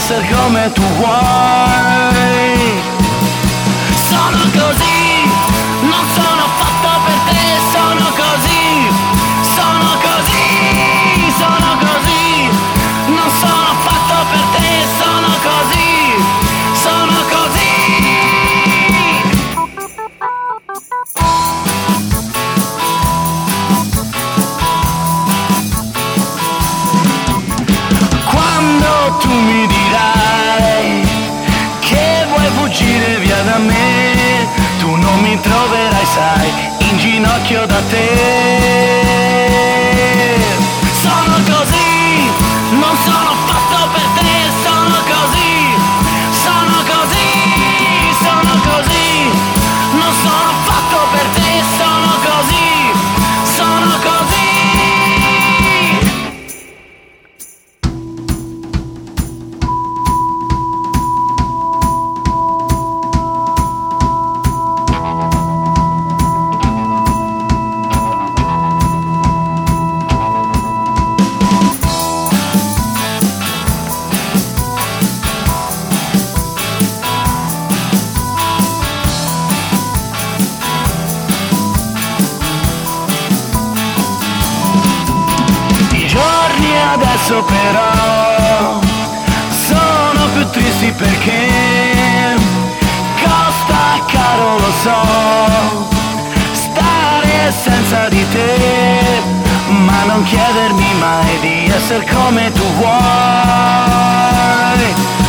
essere come tu vuoi. Sono così, non sono fatto per te, sono così, sono così, sono così, non sono fatto per te, sono così, sono così. Quando tu mi dirai che vuoi fuggire via da me, tu non mi troverai, sai, in ginocchio da te. Sono così, non sono fatto per te, sono così, sono così, sono così, non sono fatto per te, sono così, sono così. Adesso però sono più tristi perché costa caro, lo so, stare senza di te, ma non chiedermi mai di essere come tu vuoi.